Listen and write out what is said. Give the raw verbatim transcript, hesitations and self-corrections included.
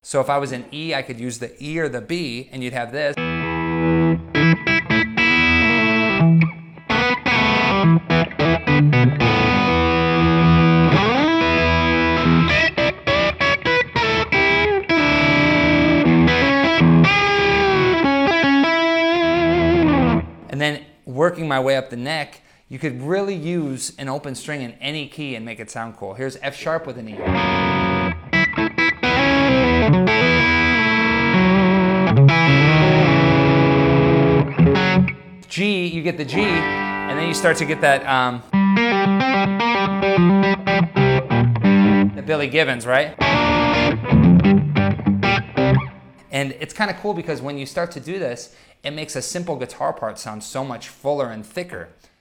So if I was in E, I could use the E or the B, and you'd have this. And then working my way up the neck, you could really use an open string in any key and make it sound cool. Here's F sharp with an E. G, you get the G, and then you start to get that, um, the Billy Gibbons, right? And it's kind of cool because when you start to do this, it makes a simple guitar part sound so much fuller and thicker.